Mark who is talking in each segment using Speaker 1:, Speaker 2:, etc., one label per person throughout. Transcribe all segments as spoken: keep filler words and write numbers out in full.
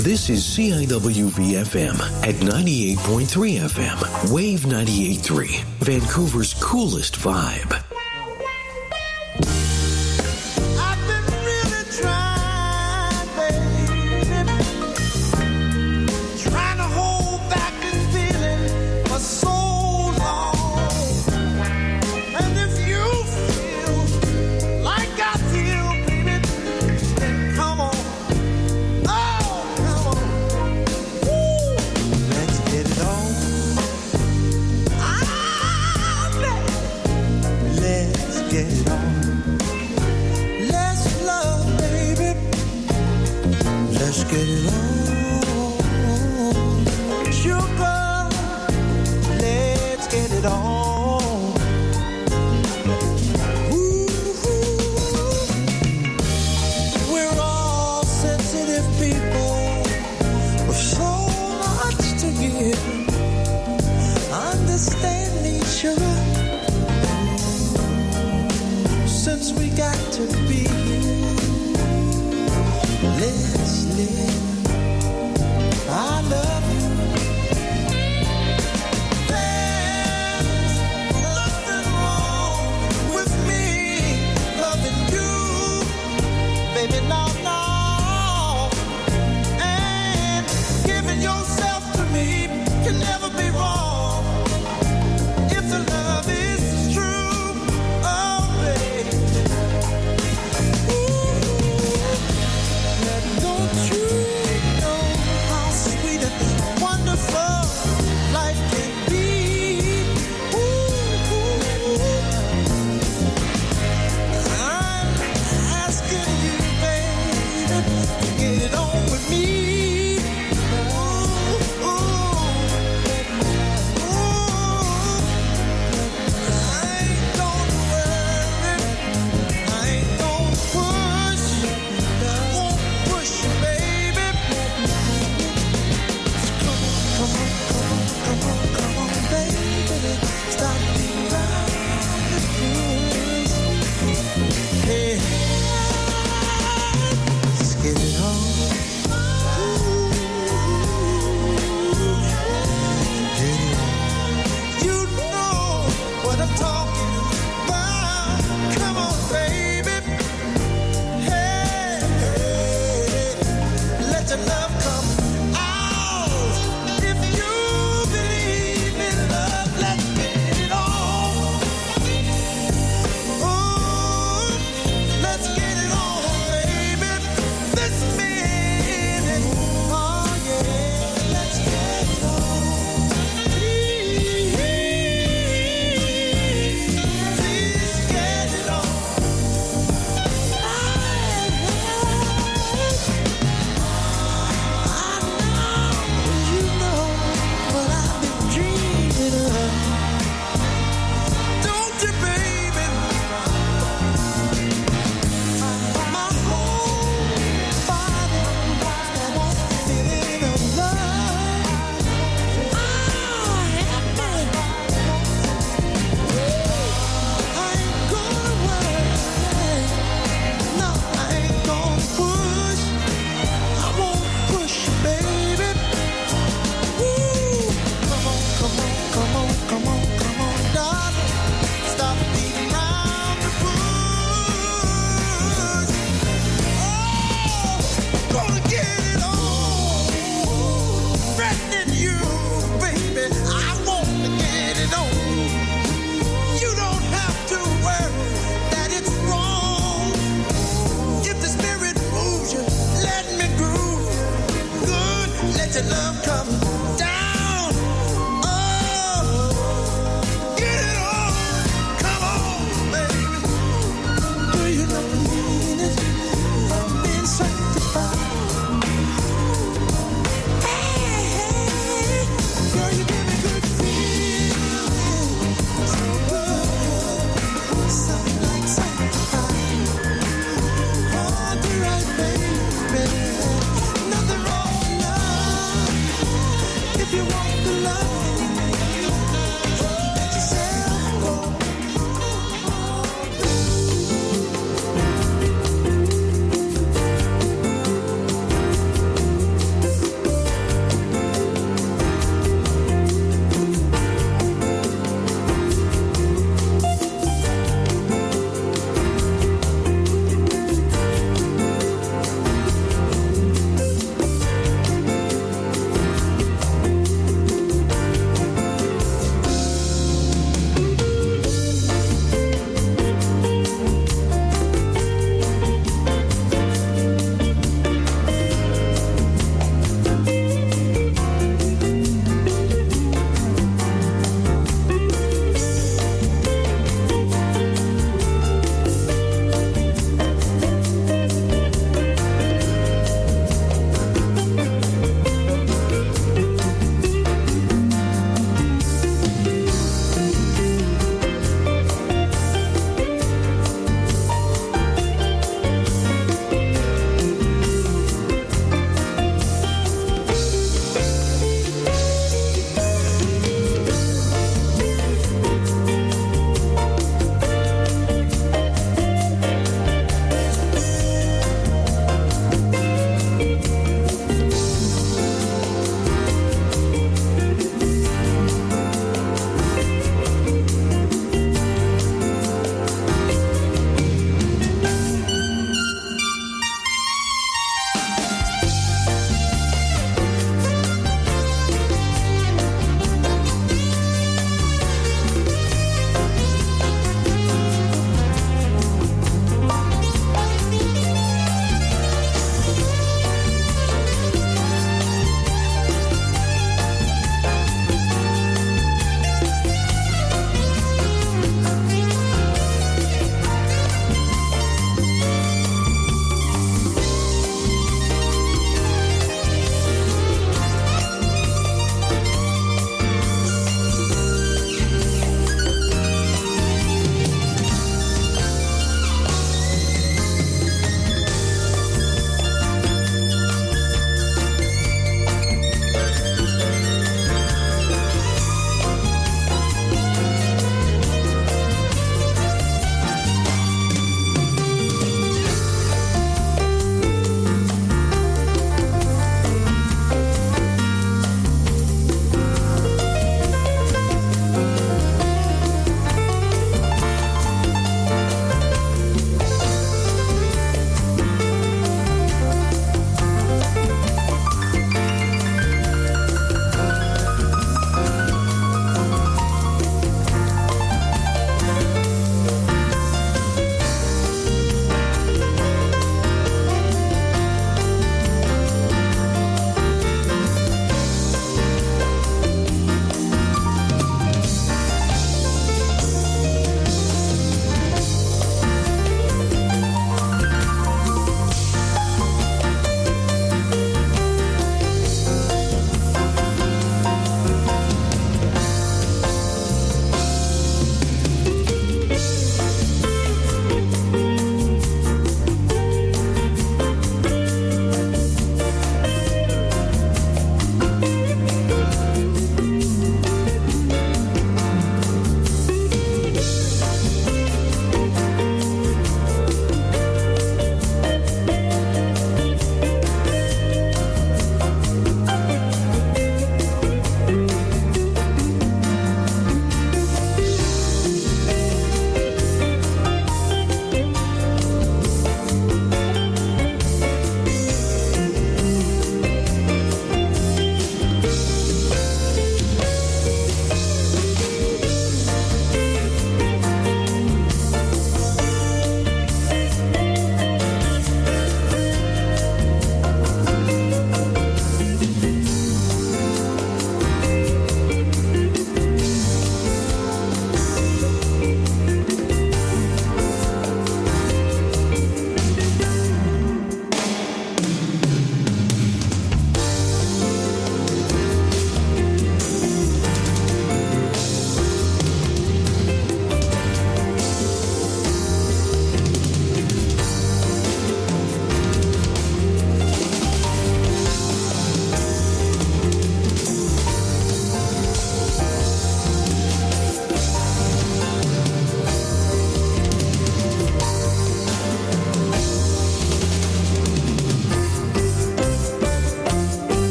Speaker 1: This is C I W V F M at ninety-eight point three F M, Wave ninety-eight point three, Vancouver's coolest vibe.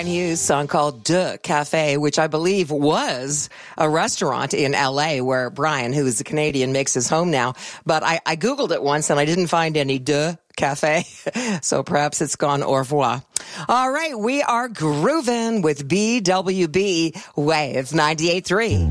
Speaker 2: Brian Hughes' song called De Cafe, which I believe was a restaurant in L A where Brian, who is a Canadian, makes his home now. But I, I Googled it once and I didn't find any De Cafe. So perhaps it's gone au revoir. All right, we are grooving with B W B Wave ninety-eight point three.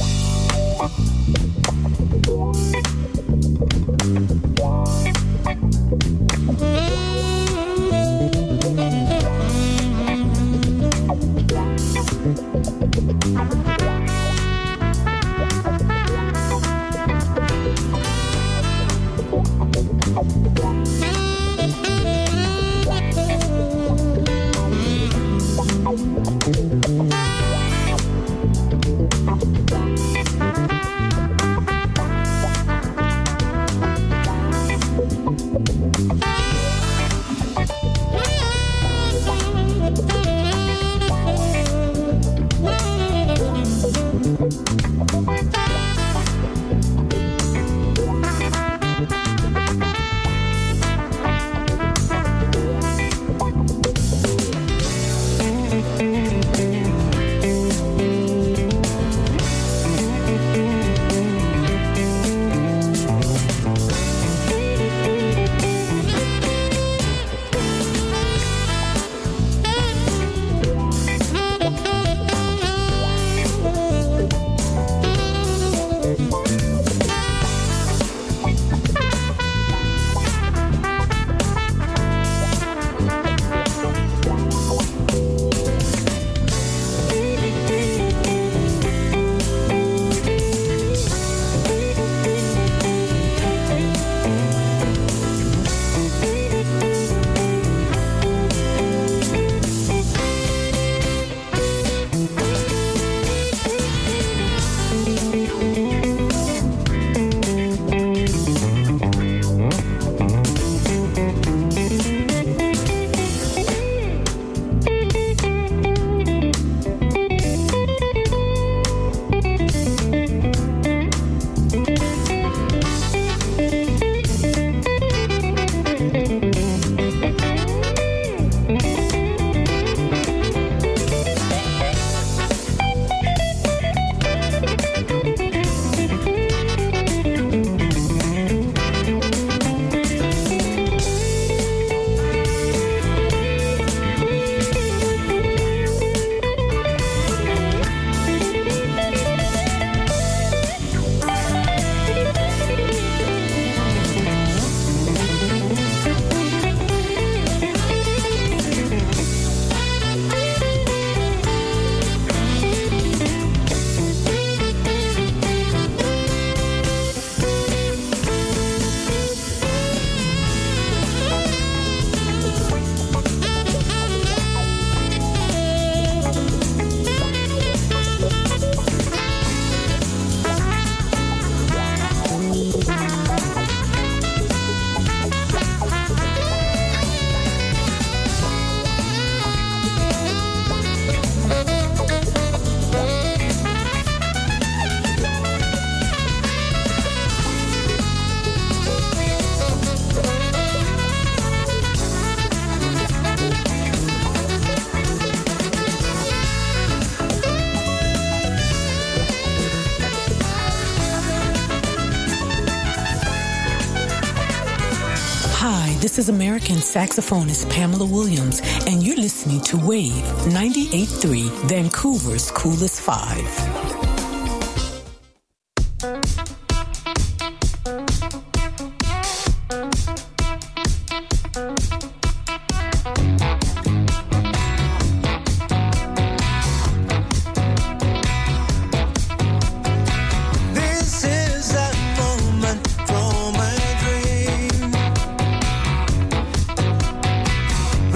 Speaker 3: This is American saxophonist Pamela Williams, and you're listening to Wave ninety-eight point three, Vancouver's coolest five.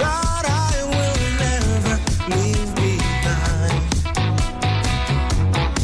Speaker 4: Leave behind.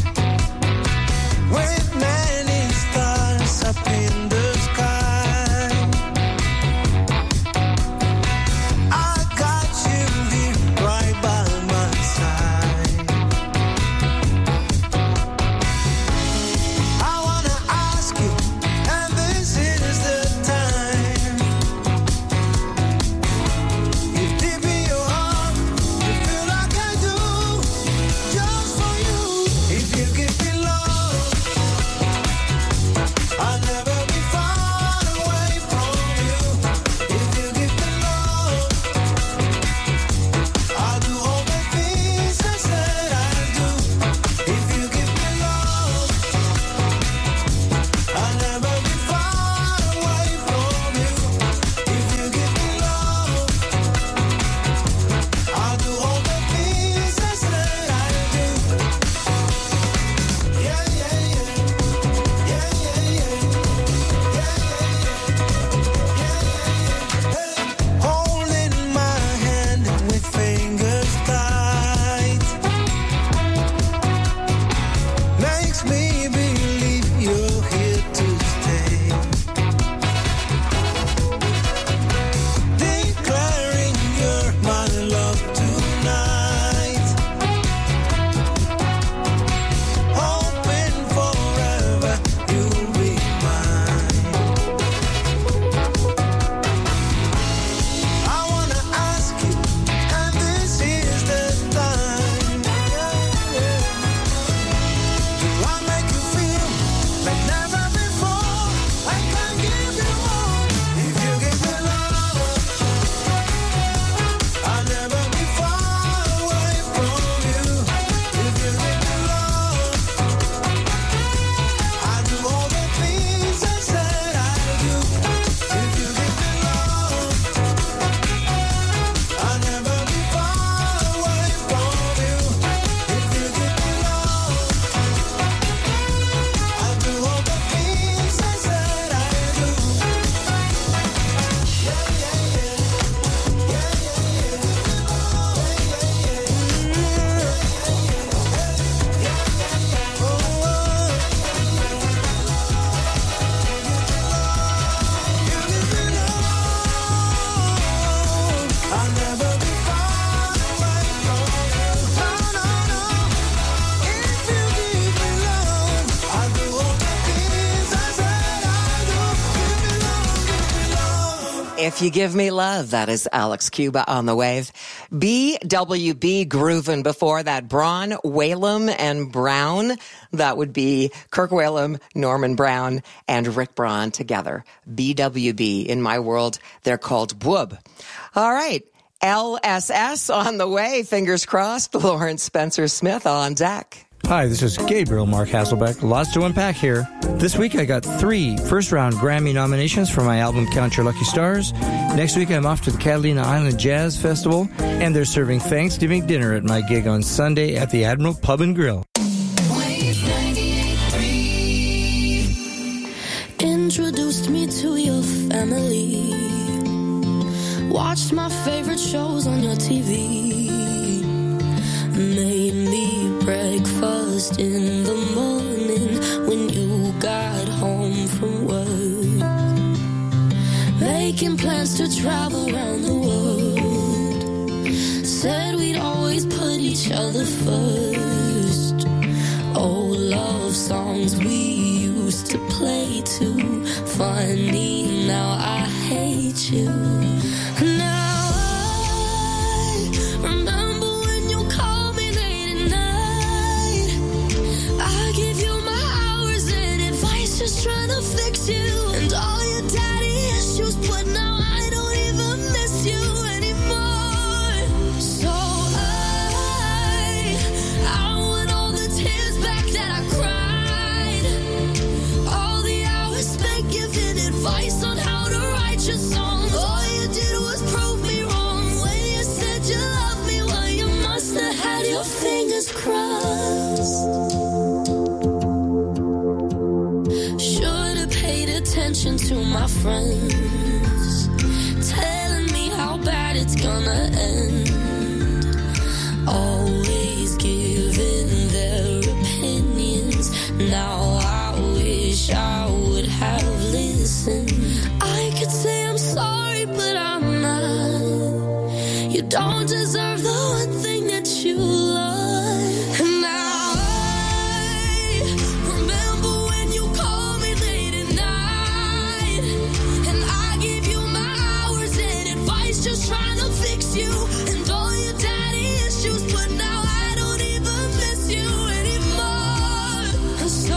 Speaker 2: If You Give Me Love, that is Alex Cuba on the Wave. B W B groovin' before that. Braun, Whalum, and Brown. That would be Kirk Whalum, Norman Brown, and Rick Braun together. B W B. In my world, they're called Bwoob. All right. L S S on the way. Fingers crossed. Lawrence Spencer Smith on deck.
Speaker 4: Hi, this is Gabriel Mark Hasselbeck. Lots to unpack here. This week I got three first-round Grammy nominations for my album Count Your Lucky Stars. Next week I'm off to the Catalina Island Jazz Festival, and they're serving Thanksgiving dinner at my gig on Sunday at the Admiral Pub and Grill.
Speaker 5: Introduced me to your family. Watched my favorite shows on your T V. Made me breakfast in the morning when you got home from work. Making plans to travel around the world. Said we'd always put each other first. Old love songs we used to play too. Funny, now I hate you. Now just trying to fix you and all your daddy issues, but now I don't even miss you anymore. So I, I want all the tears back that I cried, all the hours spent giving advice on how to write your songs. All you did was prove me wrong when you said you loved me. Well, you must have had your fingers crossed. Attention to my friends, telling me how bad it's gonna end. Always giving their opinions. Now I wish I would have listened. I could say I'm sorry, but I'm not. You don't deserve the one thing that you love. And now just trying to fix you and all your daddy issues, but now I don't even miss you anymore. So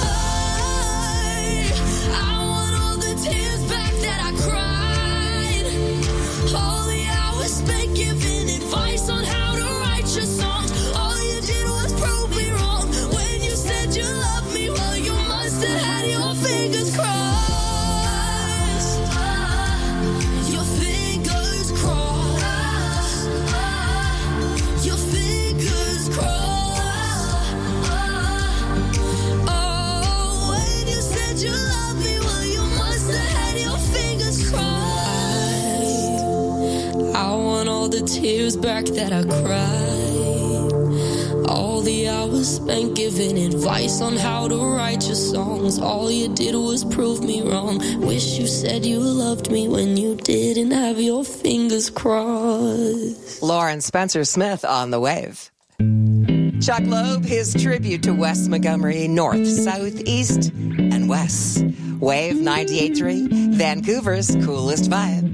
Speaker 5: I, I want all the tears back that I cried, all the hours spent giving advice on how to write your songs. All you did was prove me wrong when you said you loved me. Well, you must have had your fingers crossed. The tears back that I cried, all the hours spent giving advice on how to write your songs. All you did was prove me wrong. Wish you said you loved me when you didn't have your fingers crossed.
Speaker 2: Lauren Spencer Smith on the Wave. Chuck Loeb, his tribute to West Montgomery, North, South, East, and West. Wave ninety-eight point three, Vancouver's coolest vibe.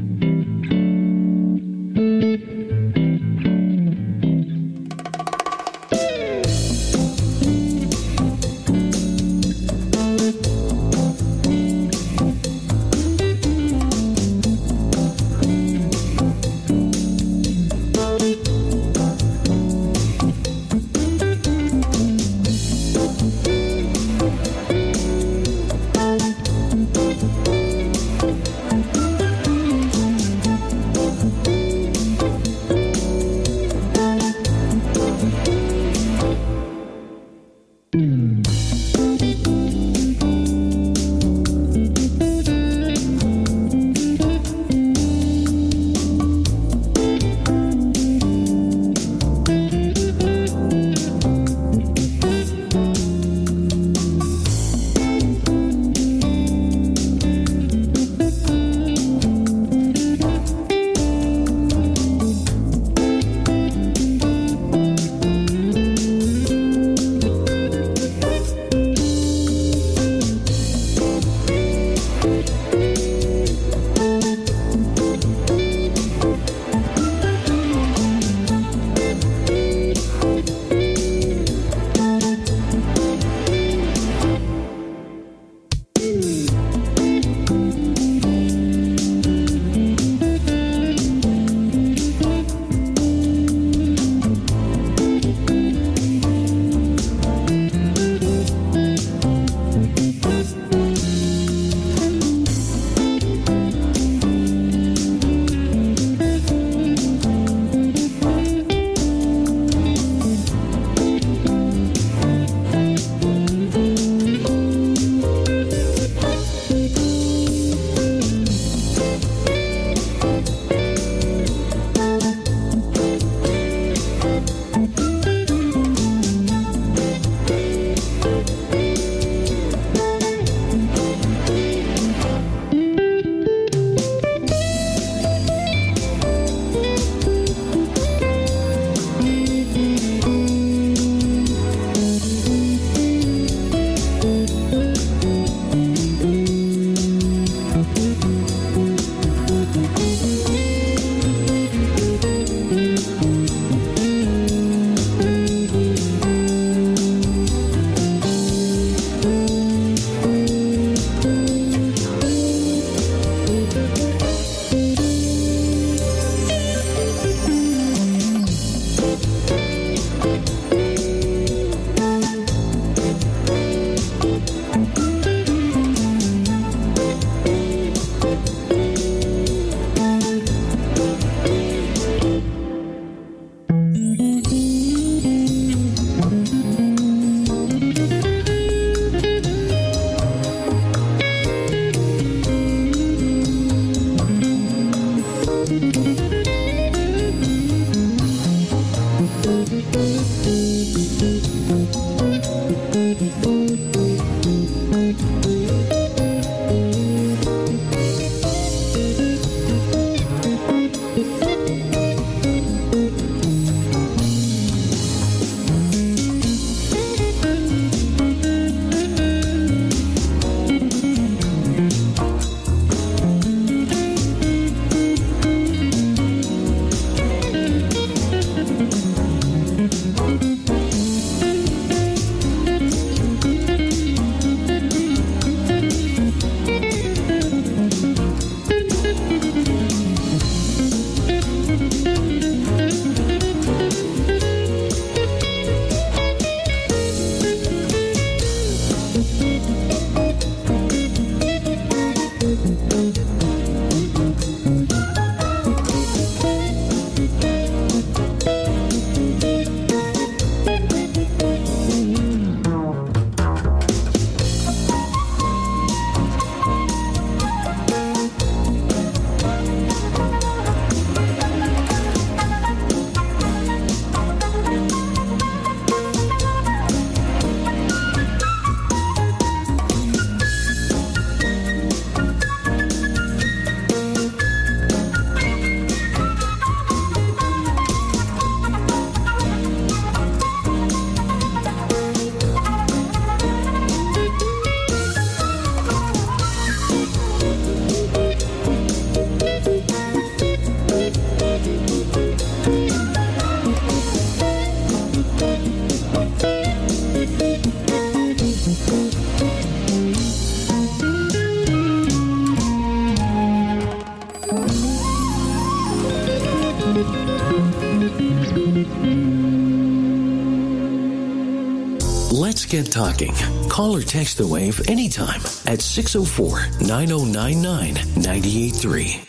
Speaker 1: Let's get talking. Call or text the Wave anytime at six oh four, nine oh nine nine, nine eight three.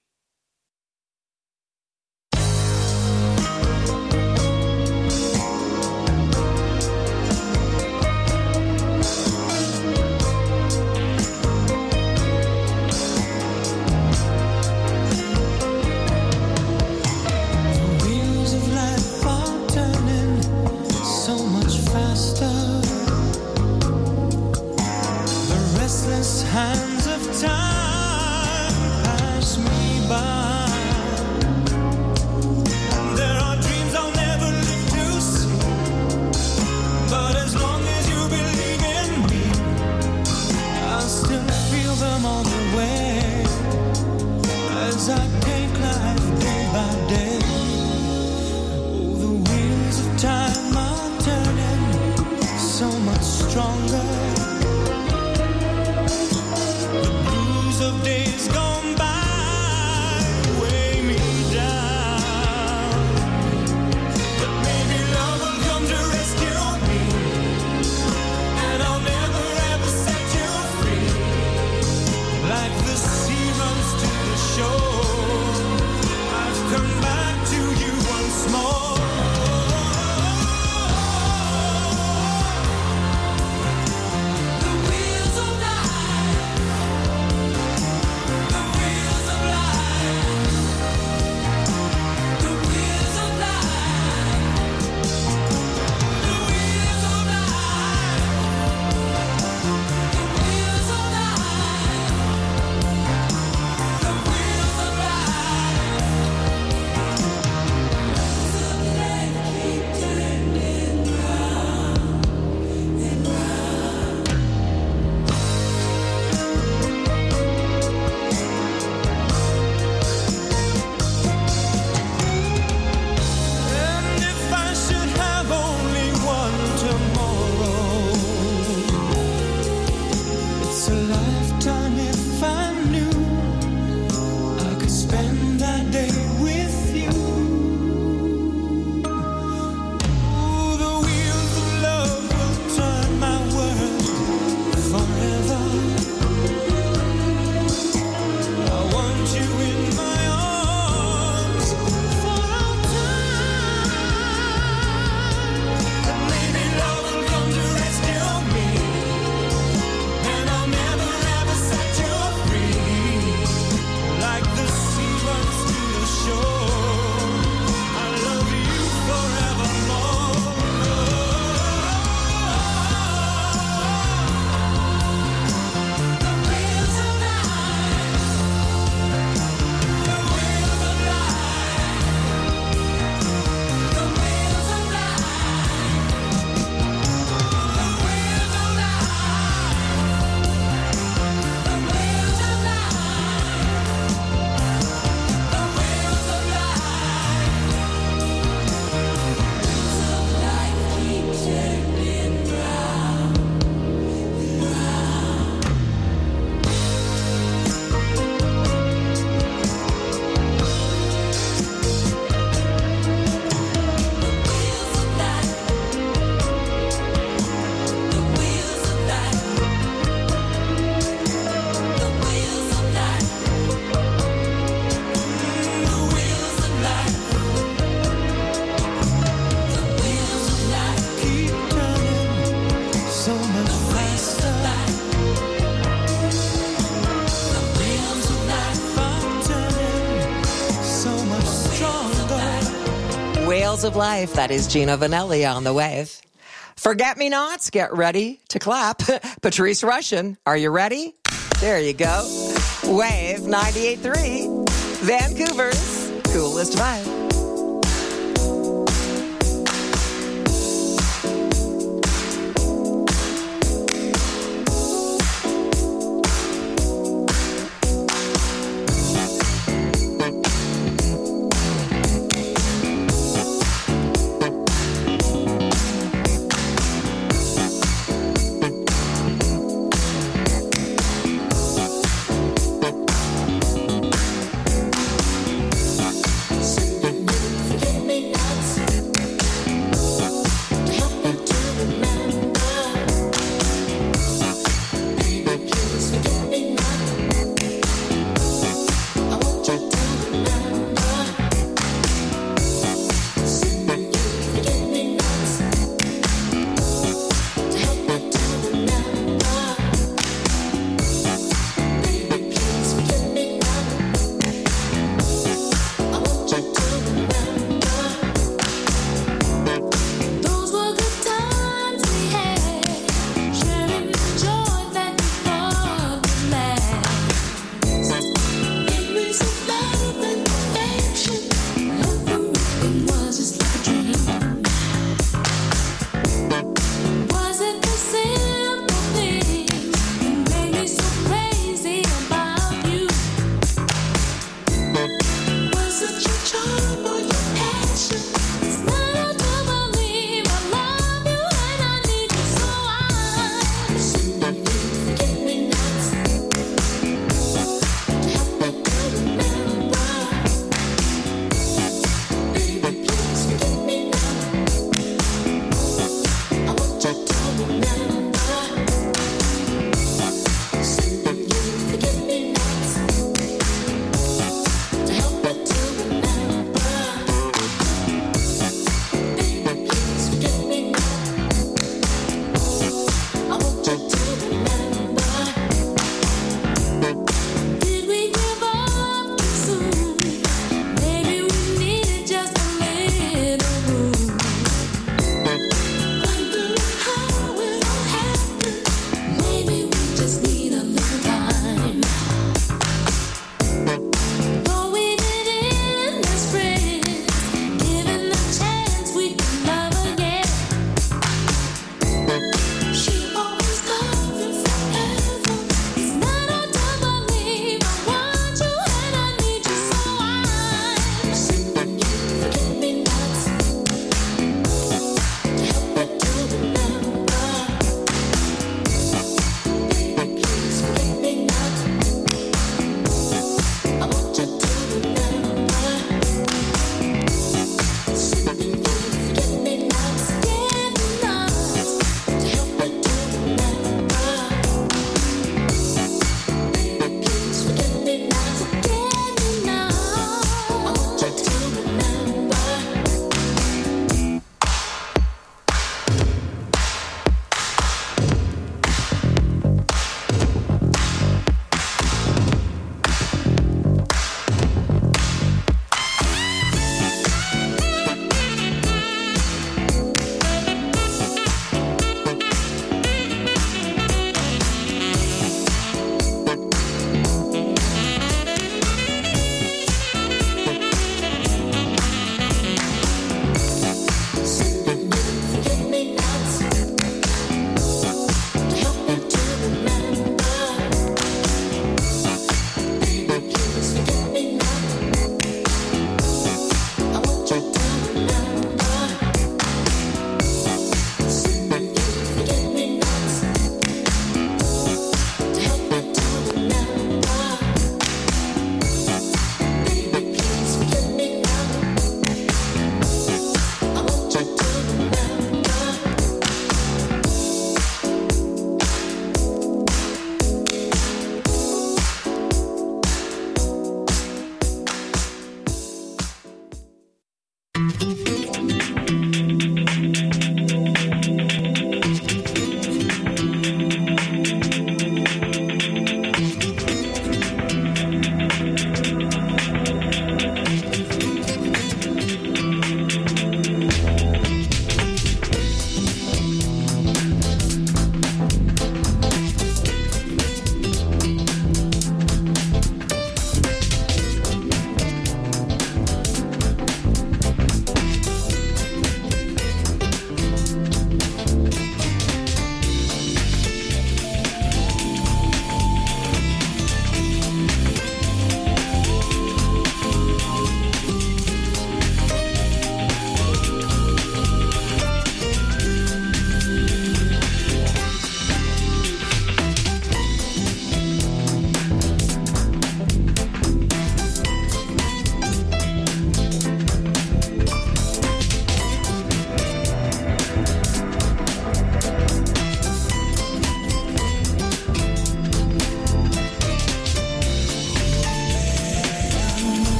Speaker 6: Hands of time pass me by. There are dreams I'll never live to see, but as long as you believe in me, I still feel them on the way as I take life day by day. Oh, the wheels of time are turning so much stronger. Of days gone by weigh me down, but maybe love will come to rescue me, and I'll never ever set you free. Like the sea runs to the shore, I've come back to you once more. The wheels of life, the wheels
Speaker 2: Whales of Life. That is Gina Vanelli on the Wave. Forget-me-nots, get ready to clap. Patrice Rushen, are you ready? There you go. Wave ninety-eight point three, Vancouver's coolest vibe.
Speaker 6: Sitting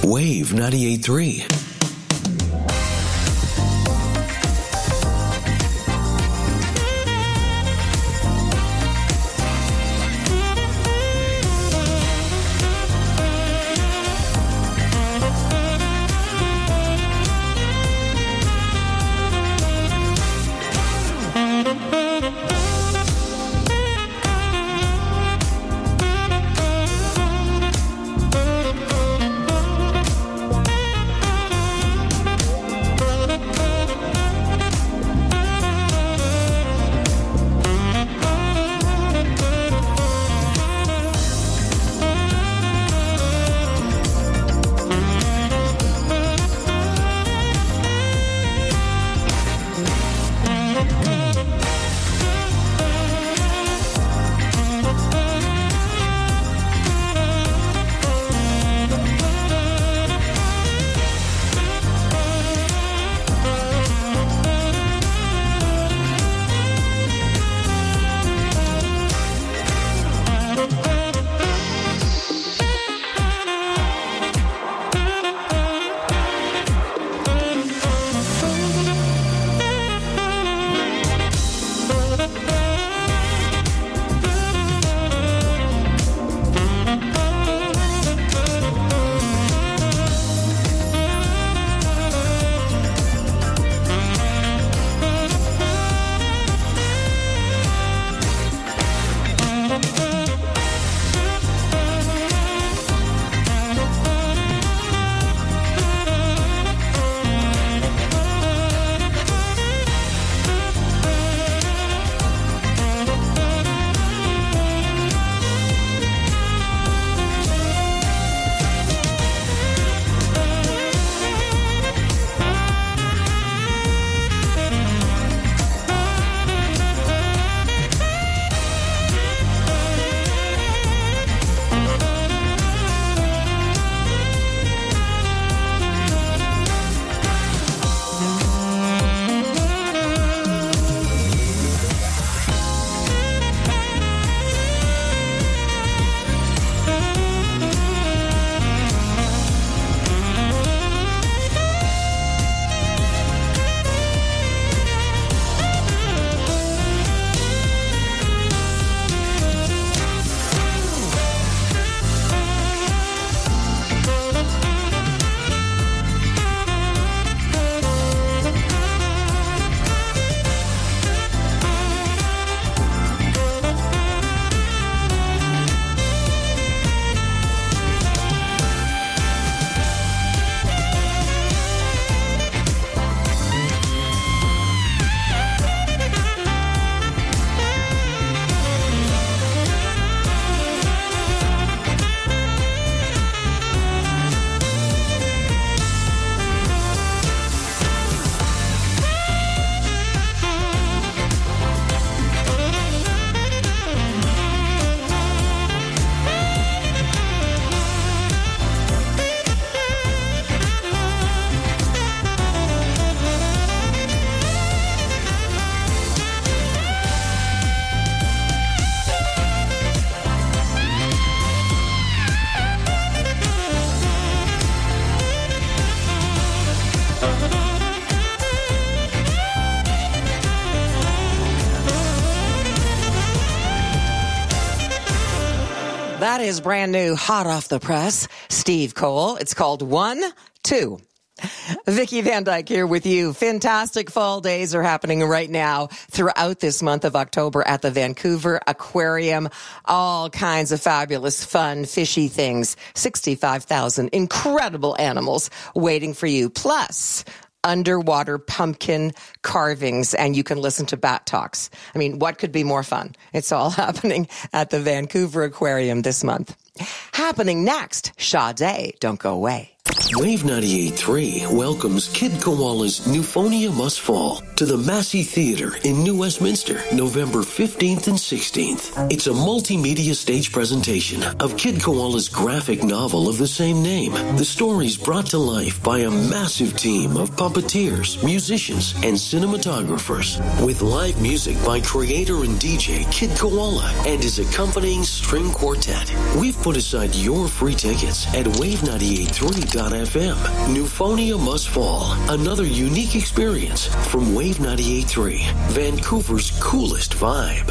Speaker 1: Wave ninety-eight point three.
Speaker 2: That is brand new, hot off the press, Steve Cole. It's called One, Two. Vicki Van Dyke here with you. Fantastic fall days are happening right now throughout this month of October at the Vancouver Aquarium. All kinds of fabulous, fun, fishy things. sixty-five thousand incredible animals waiting for you. Plus, underwater pumpkin carvings, and you can listen to bat talks. I mean, what could be more fun? It's all happening at the Vancouver Aquarium this month. Happening next, Sade. Don't go away.
Speaker 1: Wave ninety-eight point three welcomes Kid Koala's Newphonia Must Fall to the Massey Theater in New Westminster, November fifteenth and sixteenth. It's a multimedia stage presentation of Kid Koala's graphic novel of the same name. The story's brought to life by a massive team of puppeteers, musicians, and cinematographers, with live music by creator and D J Kid Koala and his accompanying string quartet. We've put aside your free tickets at wave ninety-eight point three dot f m. Newphonia Must Fall, another unique experience from Wave ninety-eight point three, Vancouver's coolest vibe.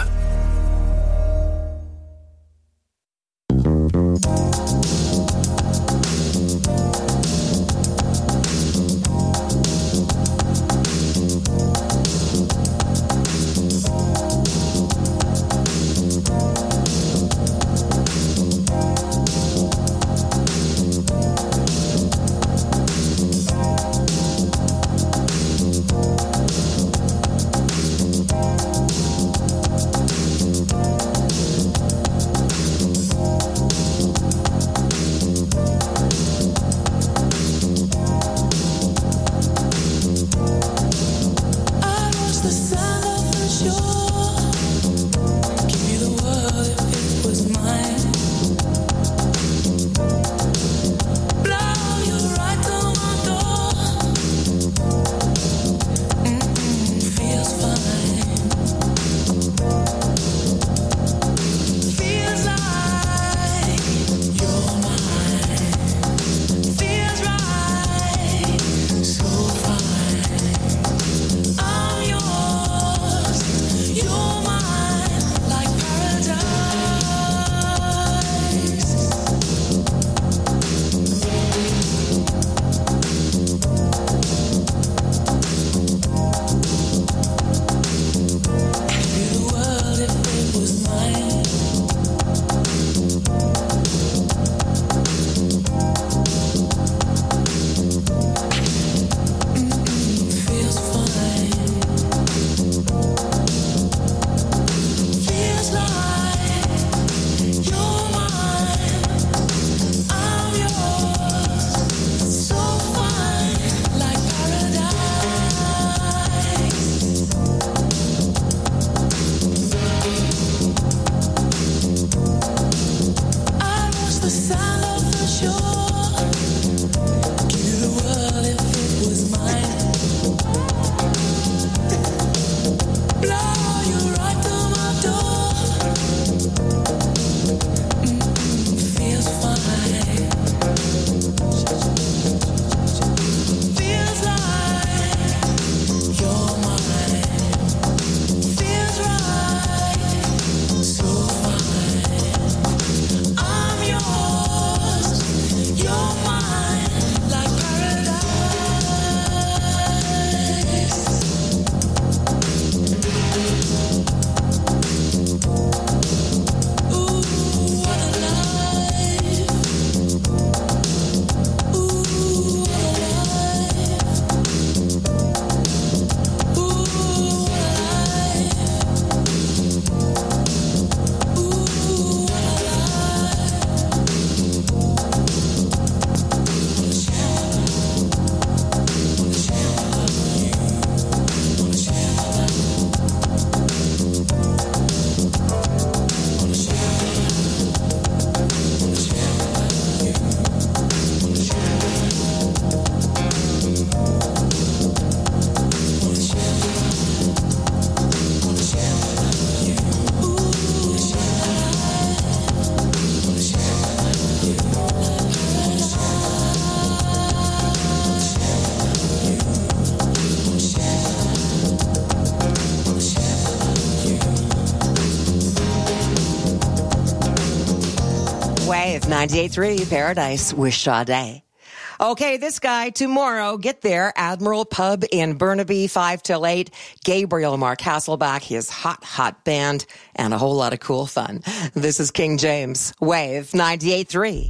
Speaker 2: Wave ninety-eight point three Paradise with Sade. Okay, this guy tomorrow, get there, Admiral Pub in Burnaby, five till eight. Gabriel Mark Hasselback, his hot, hot band, and a whole lot of cool fun. This is King James, Wave ninety-eight point three.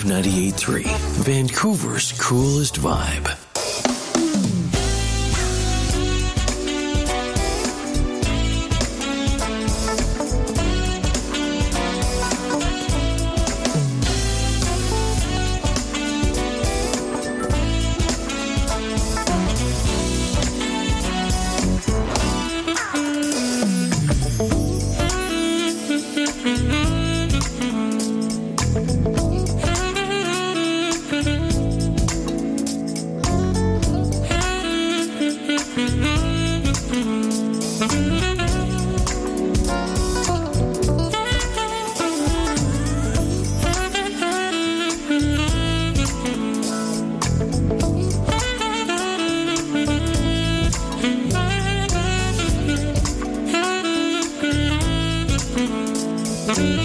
Speaker 1: Wave ninety-eight point three, Vancouver's coolest vibe.
Speaker 5: Thank you.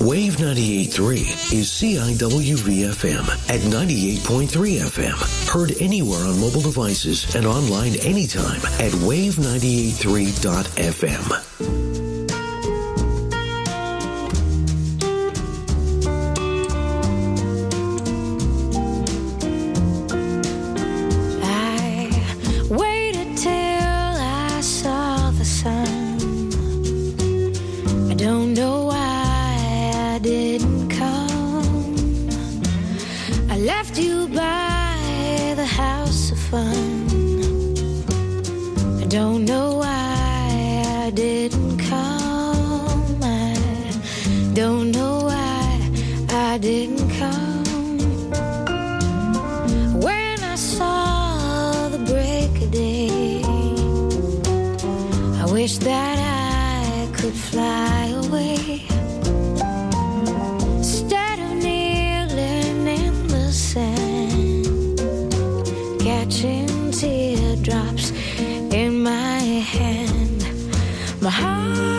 Speaker 1: Wave ninety-eight point three is C I W V F M at ninety-eight point three F M. Heard anywhere on mobile devices and online anytime at wave ninety-eight point three dot F M.
Speaker 7: Teardrops in my hand, my heart